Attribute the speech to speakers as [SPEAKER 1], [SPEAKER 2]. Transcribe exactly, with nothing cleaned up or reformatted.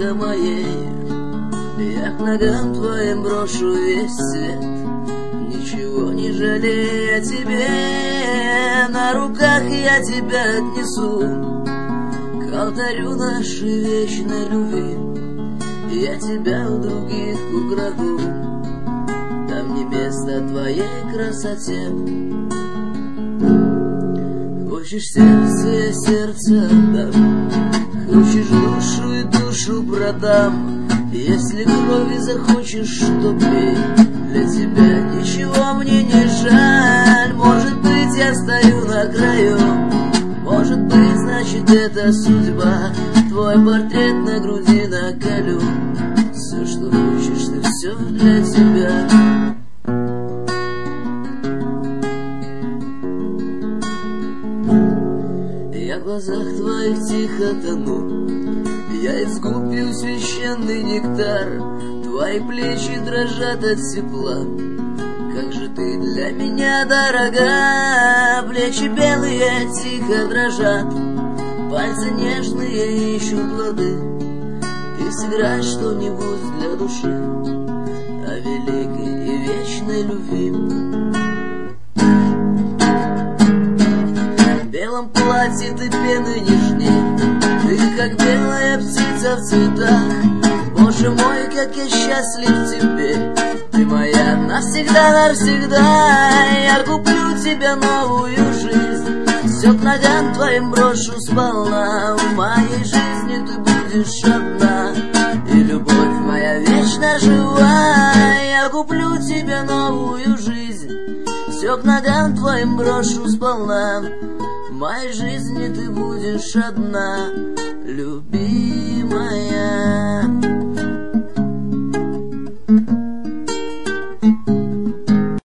[SPEAKER 1] тихо моей. Я к ногам твоим брошу весь свет, ничего не жалея тебе. На руках я тебя отнесу к алтарю нашей вечной любви. Я тебя у других украду, там не место твоей красоте. Хочешь сердце, я сердце отдам, хочешь душу и душу продам. Если крови захочешь, то пей, для тебя ничего мне не жаль. Может быть, я стою на краю, может быть, значит, это судьба. Твой портрет на груди наколю, все, что хочешь, ты все для тебя. Я в глазах твоих тихо тону, я из губ пью священный нектар. Твои плечи дрожат от тепла, как же ты для меня дорога. Плечи белые тихо дрожат, пальцы нежные ищут плоды. Ты сыграй что-нибудь для души о великой и вечной любви. В белом платье ты пены нежней, ты как белая птица в цветах. Боже мой, как я счастлив теперь, ты моя навсегда, навсегда. Я куплю тебе новую жизнь, все к ногам твоим брошу сполна. В моей жизни ты будешь одна, и любовь моя вечно жива. Я куплю тебе новую жизнь, все к ногам твоим брошу сполна. В моей жизни ты будешь одна, любимая.